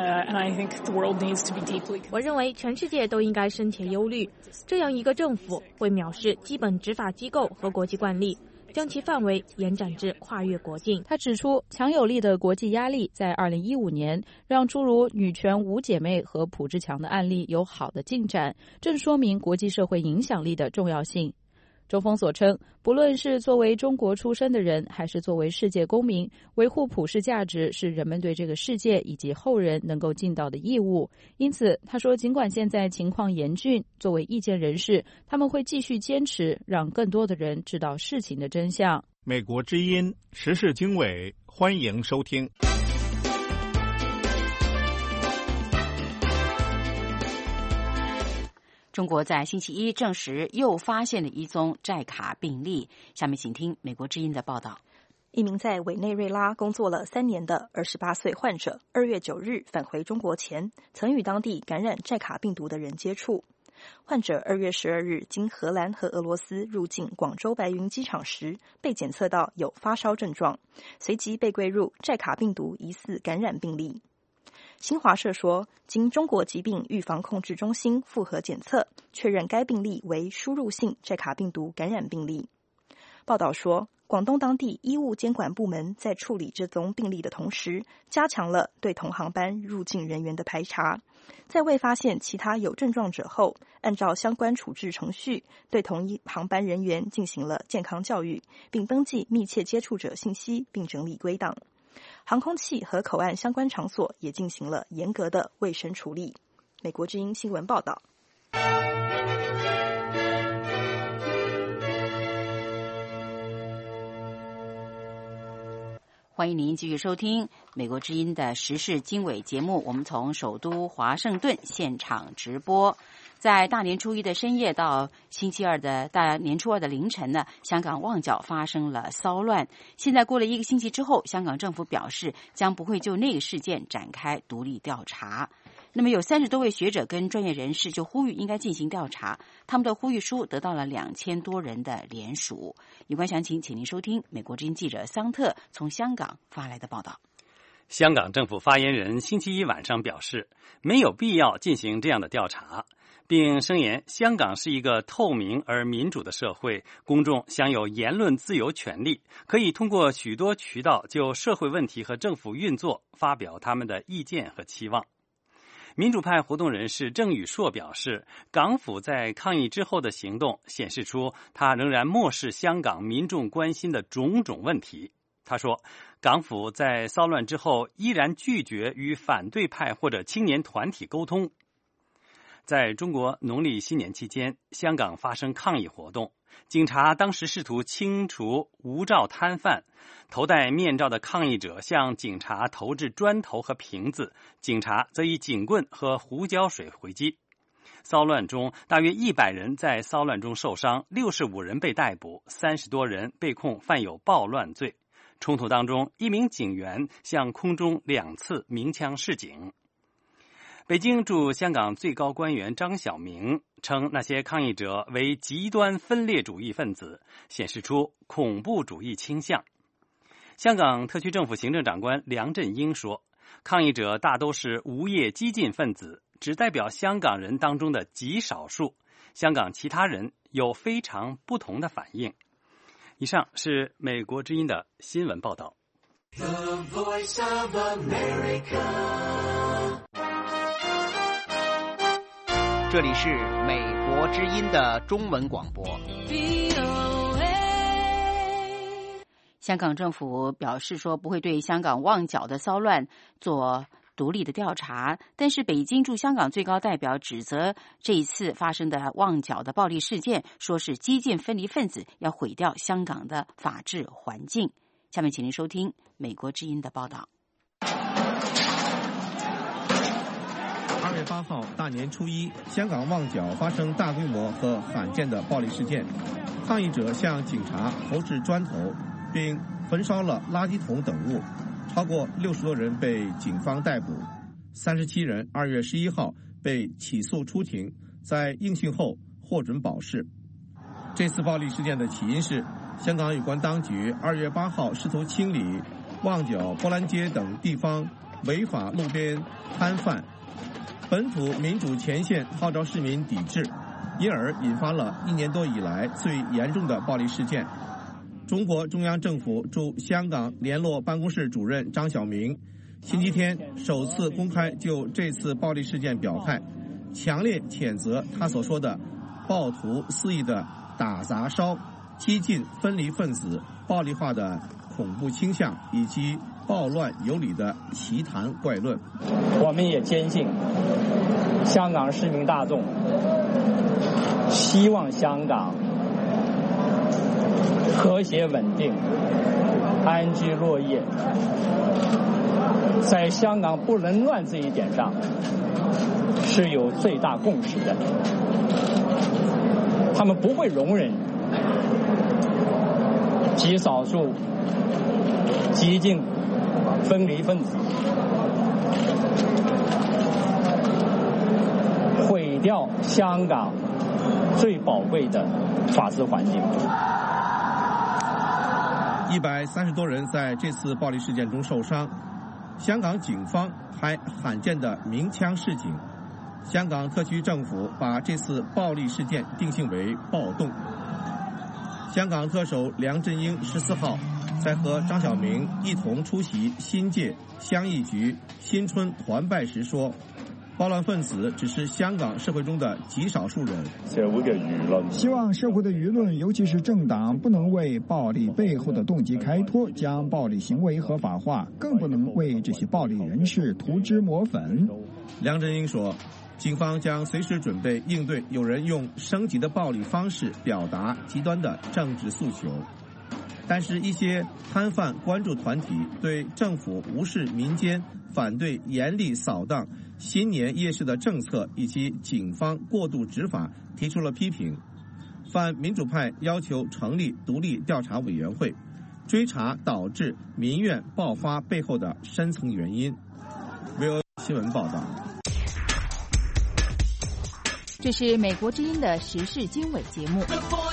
Speaker 8: 我认为全世界都应该深切忧虑，这样一个政府会藐视基本执法机构和国际惯例，将其范围延展至跨越国境。
Speaker 6: 他指出，强有力的国际压力在二零一五年让诸如女权五姐妹和朴志强的案例有好的进展，正说明国际社会影响力的重要性。周峰所称，不论是作为中国出身的人，还是作为世界公民，维护普世价值是人们对这个世界以及后人能够尽到的义务。因此，他说，尽管现在情况严峻，作为意见人士，他们会继续坚持，让更多的人知道事情的真相。
Speaker 10: 美国之音时事经纬，欢迎收听。
Speaker 3: 中国在星期一证实又发现了一宗寨卡病例。下面请听美国之音的报道。
Speaker 19: 一名在委内瑞拉工作了三年的二十八岁患者，二月九日返回中国前，曾与当地感染寨卡病毒的人接触。 患者二月十二日经荷兰和俄罗斯入境广州白云机场时，被检测到有发烧症状，随即被归入寨卡病毒疑似感染病例。新华社说，经中国疾病预防控制中心复核检测，确认该病例为输入性寨卡病毒感染病例。报道说，广东当地医务监管部门在处理这宗病例的同时，加强了对同航班入境人员的排查，在未发现其他有症状者后，按照相关处置程序，对同一航班人员进行了健康教育，并登记密切接触者信息，并整理归档。航空器和口岸相关场所也进行了严格的卫生处理。美国之音新闻报道。
Speaker 3: 欢迎您继续收听美国之音的时事经纬节目，我们从首都华盛顿现场直播。在大年初一的深夜到星期二的大年初二的凌晨呢，香港旺角发生了骚乱。现在过了一个星期之后，香港政府表示将不会就那个事件展开独立调查。那么有三十多位学者跟专业人士就呼吁应该进行调查，他们的呼吁书得到了两千多人的联署。有关详情，请您收听美国之音记者桑特从香港发来的报道。
Speaker 1: 香港政府发言人星期一晚上表示，没有必要进行这样的调查，并声言香港是一个透明而民主的社会，公众享有言论自由权利，可以通过许多渠道就社会问题和政府运作发表他们的意见和期望。民主派活动人士郑宇硕表示，港府在抗议之后的行动显示出他仍然漠视香港民众关心的种种问题。他说，港府在骚乱之后依然拒绝与反对派或者青年团体沟通。在中国农历新年期间，香港发生抗议活动，警察当时试图清除无照摊贩，头戴面罩的抗议者向警察投掷砖头和瓶子，警察则以警棍和胡椒水回击。骚乱中，大约一百人在骚乱中受伤，六十五人被逮捕，三十多人被控犯有暴乱罪。冲突当中，一名警员向空中两次鸣枪示警。北京驻香港最高官员张晓明称，那些抗议者为极端分裂主义分子，显示出恐怖主义倾向。香港特区政府行政长官梁振英说，抗议者大都是无业激进分子，只代表香港人当中的极少数，香港其他人有非常不同的反应。以上是美国之音的新闻报道。
Speaker 15: The Voice of America。
Speaker 11: 这里是美国之音的中文广播。
Speaker 3: 香港政府表示说不会对香港旺角的骚乱做独立的调查，但是北京驻香港最高代表指责这一次发生的旺角的暴力事件，说是激进分离分子要毁掉香港的法治环境。下面请您收听美国之音的报道。
Speaker 20: 二月八号大年初一，香港旺角发生大规模和罕见的暴力事件，抗议者向警察投掷砖头，并焚烧了垃圾桶等物，超过六十多人被警方逮捕，三十七人二月十一号被起诉出庭，在应讯后获准保释。这次暴力事件的起因是香港有关当局二月八号试图清理旺角、波兰街等地方违法路边摊贩，本土民主前线号召市民抵制，因而引发了一年多以来最严重的暴力事件。中国中央政府驻香港联络办公室主任张晓明星期天首次公开就这次暴力事件表态，强烈谴责他所说的暴徒肆意的打砸烧、激进分离分子暴力化的恐怖倾向以及暴乱有理的奇谈怪论。
Speaker 12: 我们也坚信，香港市民大众希望香港和谐稳定、安居乐业，在香港不能乱这一点上是有最大共识的。他们不会容忍极少数激进分离分子毁掉香港最宝贵的法治环境。
Speaker 20: 一百三十多人在这次暴力事件中受伤，香港警方还罕见的鸣枪示警。香港特区政府把这次暴力事件定性为暴动。香港特首梁振英十四号在和张晓明一同出席新界乡议局新春团拜时说，暴乱分子只是香港社会中的极少数人。
Speaker 5: 社會嘅輿論，希望社會的輿論，尤其是政黨，不能為暴力背後的動機開脫，將暴力行為合法化，更不能為這些暴力人士塗脂抹粉。
Speaker 20: 梁振英說，警方將隨時準備應對有人用升級的暴力方式表達極端的政治訴求，但是一些攤販關注團體對政府無視民間、反對嚴厲掃蕩新年夜市的政策以及警方過度執法提出了批評。泛民主派要求成立獨立調查委員會，追查導致民怨爆發背後的深層原因。V O A 新聞報道。
Speaker 3: 这是美国之音的时事经纬节目。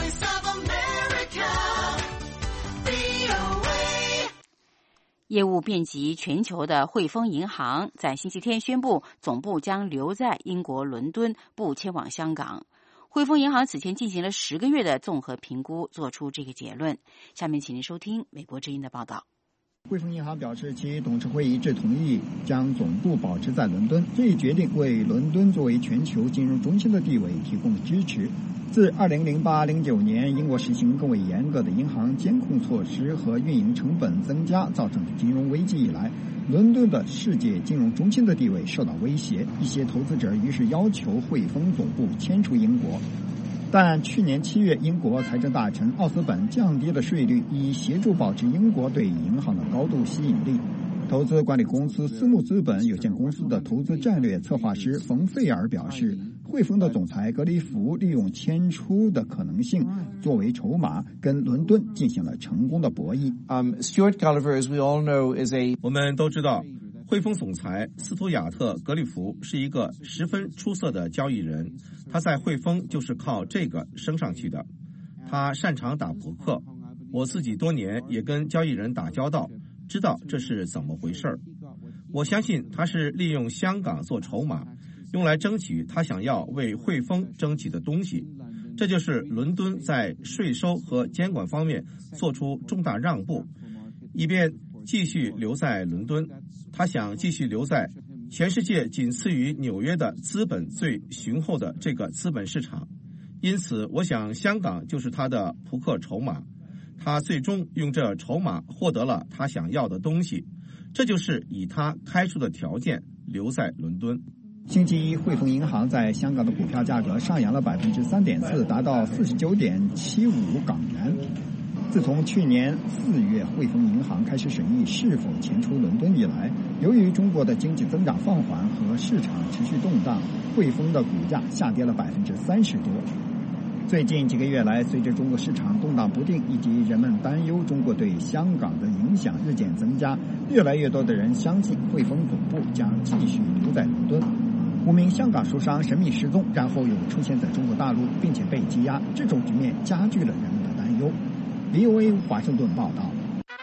Speaker 3: 业务遍及全球的汇丰银行在星期天宣布，总部将留在英国伦敦，不迁往香港。汇丰银行此前进行了十个月的综合评估，做出这个结论。下面请您收听美国之音的报道。
Speaker 5: 汇丰银行表示，其董事会一致同意将总部保持在伦敦，这一决定为伦敦作为全球金融中心的地位提供了支持。自二零零八零九年英国实行更为严格的银行监控措施和运营成本增加造成的金融危机以来，伦敦的世界金融中心的地位受到威胁，一些投资者于是要求汇丰总部迁出英国。但去年七月，英国财政大臣奥斯本降低了税率，以协助保持英国对银行的高度吸引力。投资管理公司私募资本有限公司的投资战略策划师冯费尔表示，汇丰的总裁格里夫利用迁出的可能性作为筹码，跟伦敦进行了成功的博弈。
Speaker 20: Um, Stuart Gulliver, as we all know, is a 我们都知道，汇丰总裁斯图亚特·格里夫是一个十分出色的交易人，他在汇丰就是靠这个升上去的。他擅长打扑克，我自己多年也跟交易人打交道，知道这是怎么回事。我相信他是利用香港做筹码，用来争取他想要为汇丰争取的东西。这就是伦敦在税收和监管方面做出重大让步，以便继续留在伦敦。他想继续留在全世界仅次于纽约的资本最雄厚的这个资本市场，因此我想香港就是他的扑克筹码。他最终用这筹码获得了他想要的东西，这就是以他开出的条件留在伦敦。
Speaker 5: 星期一，汇丰银行在香港的股票价格上扬了百分之三点四，达到四十九点七五港元。自从去年四月汇丰银行开始审议是否迁出伦敦以来，由于中国的经济增长放缓和市场持续动荡，汇丰的股价下跌了百分之三十多。最近几个月来，随着中国市场动荡不定以及人们担忧中国对香港的影响日渐增加，越来越多的人相信汇丰总部将继续留在伦敦。五名香港书商神秘失踪，然后又出现在中国大陆，并且被羁押，这种局面加剧了人们的担忧。V O A 华盛顿报道。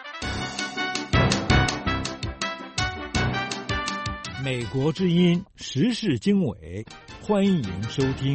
Speaker 18: 美国之音时事经纬，欢迎收听。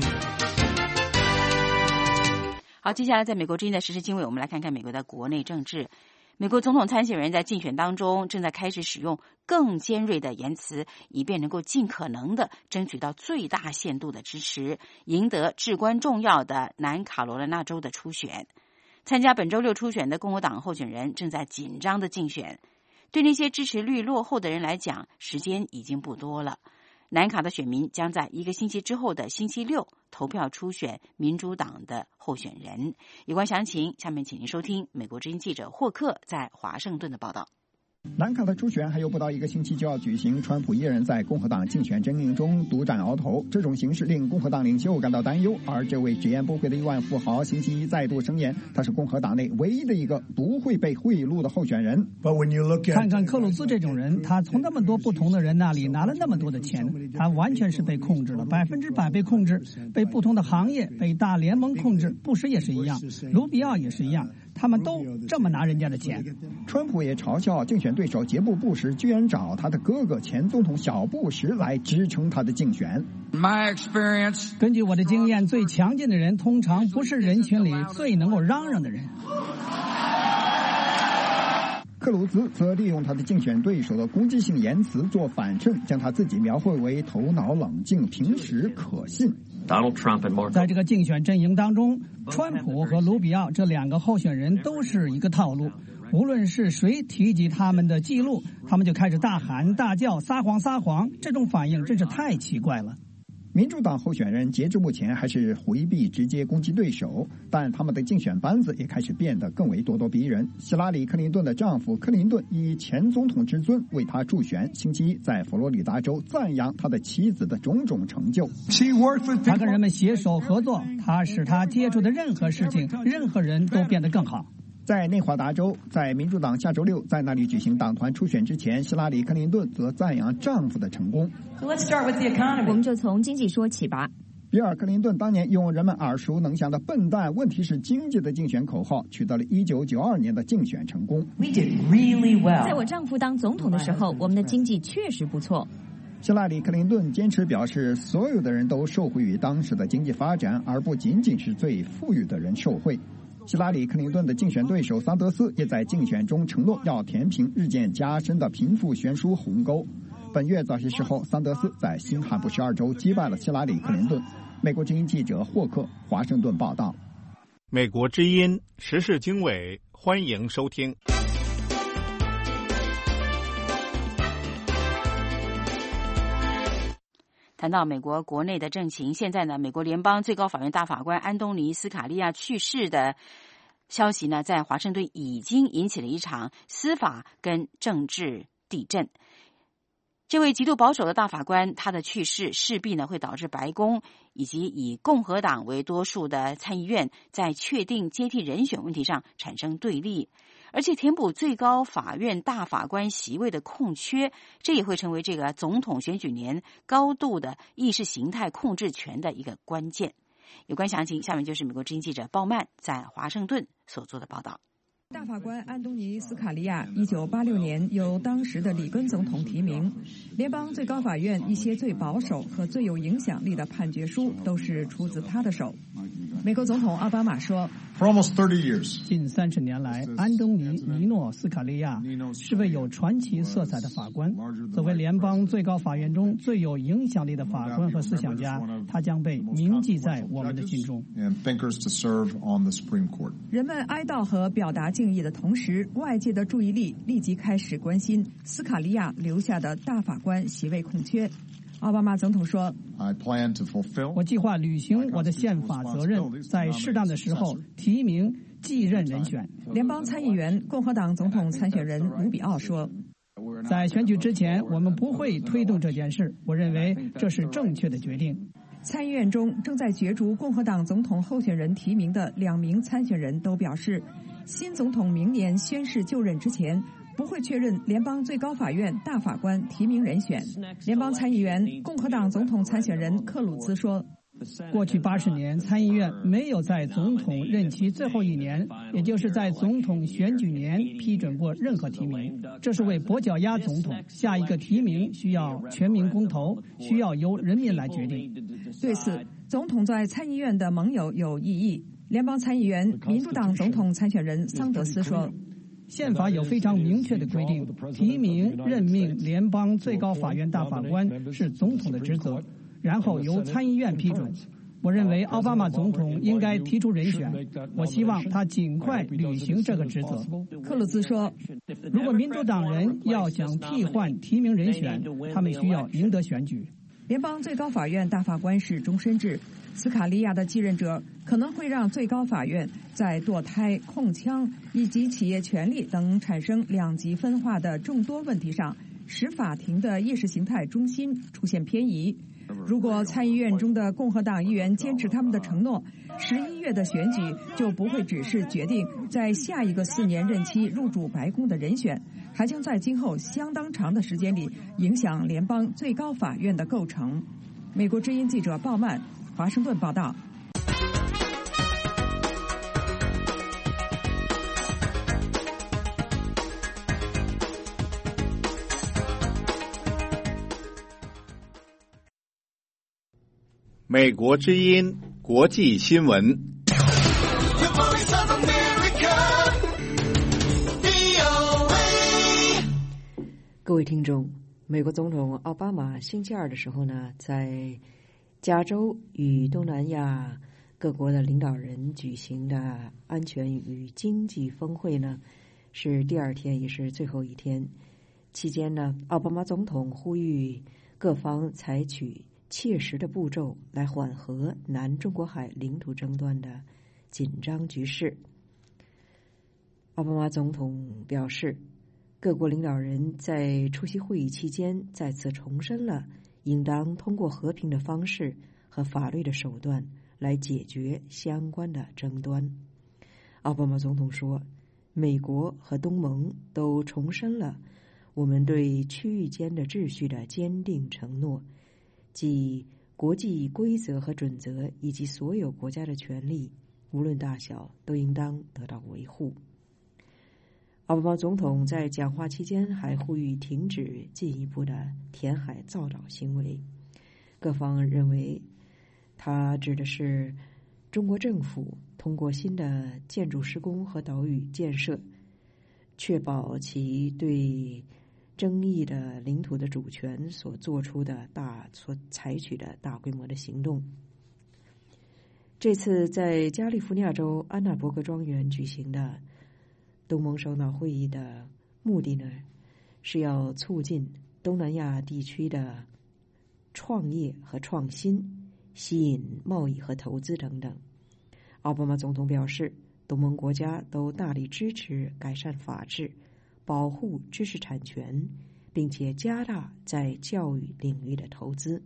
Speaker 3: 好，接下来在美国之音的时事经纬，我们来看看美国的国内政治。美国总统参选人在竞选当中正在开始使用更尖锐的言辞，以便能够尽可能的争取到最大限度的支持，赢得至关重要的南卡罗来纳州的初选。参加本周六初选的共和党候选人正在紧张的竞选，对那些支持率落后的人来讲，时间已经不多了。南卡的选民将在一个星期之后的星期六投票初选民主党的候选人。有关详情，下面请您收听美国之音记者霍克在华盛顿的报道。
Speaker 5: 南卡的初选还有不到一个星期就要举行，川普一人在共和党竞选阵营中独占鳌头，这种形势令共和党领袖感到担忧。而这位直言不讳的亿万富豪星期一再度声言，他是共和党内唯一的一个不会被贿赂的候选人。
Speaker 28: 看看克鲁兹这种人，他从那么多不同的人那里拿了那么多的钱，他完全是被控制了，百分之百被控制，被不同的行业、被大联盟控制。布什也是一样，卢比奥也是一样，他们都这么拿人家的钱。
Speaker 5: 川普也嘲笑竞选对手杰布·布什居然找他的哥哥前总统小布什来支撑他的竞选。
Speaker 28: My experience， 根据我的经验，最强劲的人通常不是人群里最能够嚷嚷的人。
Speaker 5: 克鲁兹则利用他的竞选对手的攻击性言辞做反衬，将他自己描绘为头脑冷静、平时可信。
Speaker 28: 在这个竞选阵营当中，川普和卢比奥这两个候选人都是一个套路，无论是谁提及他们的记录，他们就开始大喊大叫、撒谎撒谎，这种反应真是太奇怪了。
Speaker 5: 民主党候选人截至目前还是回避直接攻击对手，但他们的竞选班子也开始变得更为咄咄逼人。希拉里·克林顿的丈夫克林顿以前总统之尊为他助选，星期一在佛罗里达州赞扬他的妻子的种种成就。
Speaker 28: 他跟人们携手合作，他使他接触的任何事情、任何人都变得更好。
Speaker 5: 在内华达州，在民主党下周六在那里举行党团初选之前，希拉里·克林顿则赞扬丈夫的成功。
Speaker 2: So let's start with the economy. 我们就从经济说起吧。
Speaker 5: 比尔·克林顿当年用人们耳熟能详的笨蛋问题是经济的竞选口号，取得了一九九二年的竞选成功。
Speaker 2: We did really well. 在我丈夫当总统的时候，我们的经济确实不错。
Speaker 5: 希拉里·克林顿坚持表示，所有的人都受惠于当时的经济发展，而不仅仅是最富裕的人受惠。希拉里·克林顿的竞选对手桑德斯也在竞选中承诺要填平日渐加深的贫富悬殊鸿沟。本月早些时候，桑德斯在新罕布什尔州击败了希拉里·克林顿。美国之音记者霍克华盛顿报道。
Speaker 10: 美国之音时事经纬，欢迎收听。
Speaker 3: 谈到美国国内的政情，现在呢，美国联邦最高法院大法官安东尼·斯卡利亚去世的消息呢，在华盛顿已经引起了一场司法跟政治地震。这位极度保守的大法官，他的去世势必呢会导致白宫以及以共和党为多数的参议院在确定接替人选问题上产生对立，而且填补最高法院大法官席位的空缺，这也会成为这个总统选举年高度的意识形态控制权的一个关键。有关详情，下面就是美国之音记者鲍曼在华盛顿所做的报道。
Speaker 4: 大法官安东尼·斯卡利亚一九八六年由当时的里根总统提名，联邦最高法院一些最保守和最有影响力的判决书都是出自他的手。美国总统奥巴马说，
Speaker 28: 近三十年来，安东尼·尼诺·斯卡利亚是位有传奇色彩的法官。作为联邦最高法院中最有影响力的法官和思想家，他将被铭记在我们的心中。
Speaker 4: 人们哀悼和表达敬意的同时，外界的注意力立即开始关心斯卡利亚留下的大法官席位空缺。奥巴马总统说，
Speaker 28: 我计划履行我的宪法责任，在适当的时候提名继任人选。
Speaker 4: 联邦参议员共和党总统参选人卢比奥说，
Speaker 28: 在选举之前我们不会推动这件事，我认为这是正确的决定。
Speaker 4: 参议院中正在角逐共和党总统候选人提名的两名参选人都表示，新总统明年宣誓就任之前不会确认联邦最高法院大法官提名人选。联邦参议员共和党总统参选人克鲁兹说，
Speaker 28: 过去八十年，参议院没有在总统任期最后一年，也就是在总统选举年批准过任何提名。这是为跛脚鸭总统，下一个提名需要全民公投，需要由人民来决定。
Speaker 4: 对此，总统在参议院的盟友有异议。联邦参议员民主党总统参选人桑德斯说，
Speaker 28: 宪法有非常明确的规定，提名任命联邦最高法院大法官是总统的职责，然后由参议院批准。我认为奥巴马总统应该提出人选，我希望他尽快履行这个职责。
Speaker 4: 克鲁兹说，
Speaker 28: 如果民主党人要想替换提名人选，他们需要赢得选举。
Speaker 4: 联邦最高法院大法官是终身制，斯卡利亚的继任者可能会让最高法院在堕胎、控枪以及企业权利等产生两极分化的众多问题上，使法庭的意识形态中心出现偏移。如果参议院中的共和党议员坚持他们的承诺，十一月的选举就不会只是决定在下一个四年任期入主白宫的人选，还将在今后相当长的时间里影响联邦最高法院的构成。美国之音记者鲍曼，华盛顿报道。
Speaker 10: 美国之音国际新闻。
Speaker 13: 各位听众，美国总统奥巴马星期二的时候呢，在加州与东南亚各国的领导人举行的安全与经济峰会呢，是第二天也是最后一天。期间呢，奥巴马总统呼吁各方采取切实的步骤来缓和南中国海领土争端的紧张局势。奥巴马总统表示，各国领导人在出席会议期间再次重申了应当通过和平的方式和法律的手段来解决相关的争端。奥巴马总统说，美国和东盟都重申了我们对区域间的秩序的坚定承诺，即国际规则和准则以及所有国家的权利，无论大小，都应当得到维护。奥巴马总统在讲话期间还呼吁停止进一步的填海造岛行为。各方认为，他指的是中国政府通过新的建筑施工和岛屿建设，确保其对争议的领土的主权所做出的大所采取的大规模的行动。这次在加利福尼亚州安纳伯格庄园举行的东盟首脑会议的目的呢，是要促进东南亚地区的创业和创新，吸引贸易和投资等等。奥巴马总统表示，东盟国家都大力支持改善法治，保护知识产权，并且加大在教育领域的投资。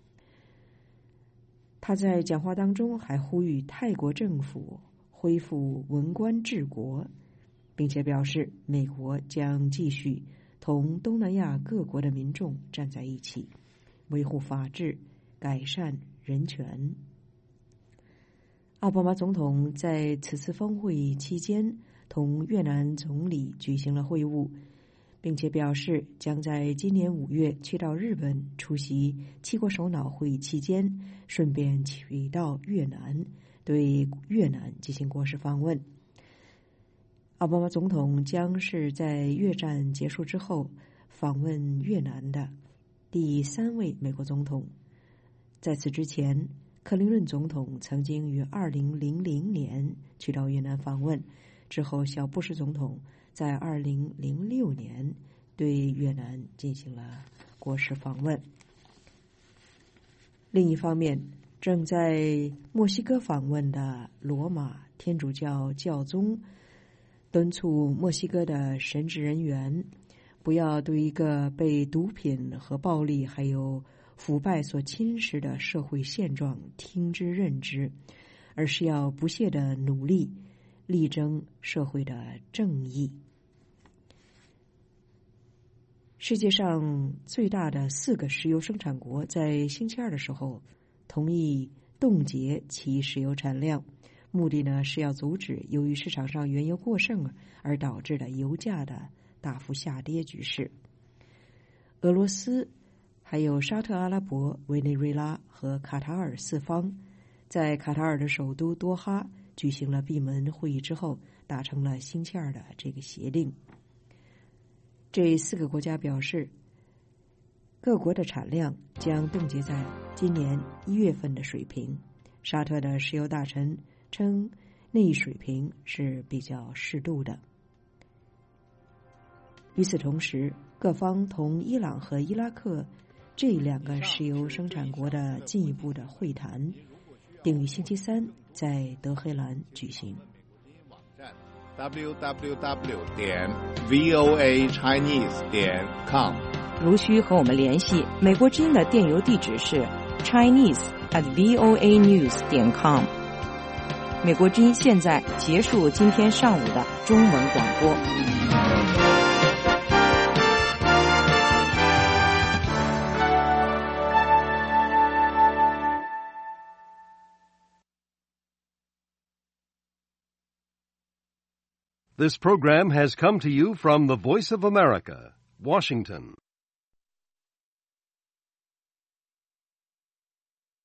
Speaker 13: 他在讲话当中还呼吁泰国政府恢复文官治国，并且表示美国将继续同东南亚各国的民众站在一起，维护法治，改善人权。奥巴马总统在此次峰会期间同越南总理举行了会晤，并且表示将在今年五月去到日本出席七国首脑会议期间，顺便去到越南，对越南进行国事访问。奥巴马总统将是在越战结束之后访问越南的第三位美国总统。在此之前，克林顿总统曾经于二零零零年去到越南访问，之后小布什总统在二零零六年对越南进行了国事访问。另一方面，正在墨西哥访问的罗马天主教教宗敦促墨西哥的神职人员不要对一个被毒品和暴力还有腐败所侵蚀的社会现状听之任之，而是要不懈地努力力争社会的正义。世界上最大的四个石油生产国在星期二的时候同意冻结其石油产量，目的呢是要阻止由于市场上原油过剩而导致的油价的大幅下跌局势。俄罗斯、还有沙特阿拉伯、委内瑞拉和卡塔尔四方在卡塔尔的首都多哈举行了闭门会议之后，达成了星期二的这个协定。这四个国家表示，各国的产量将冻结在今年一月份的水平。沙特的石油大臣称，那一水平是比较适度的。与此同时，各方同伊朗和伊拉克这两个石油生产国的进一步的会谈定于星期三在德黑兰举行。
Speaker 20: w w w 点 v o a chinese 点 com
Speaker 4: 如需和我们联系，美国之音的电邮地址是 chinese at v o a news 点 com。美国之音现在结束今天上午的中文广播。
Speaker 14: This program has come to you from the Voice of America, Washington.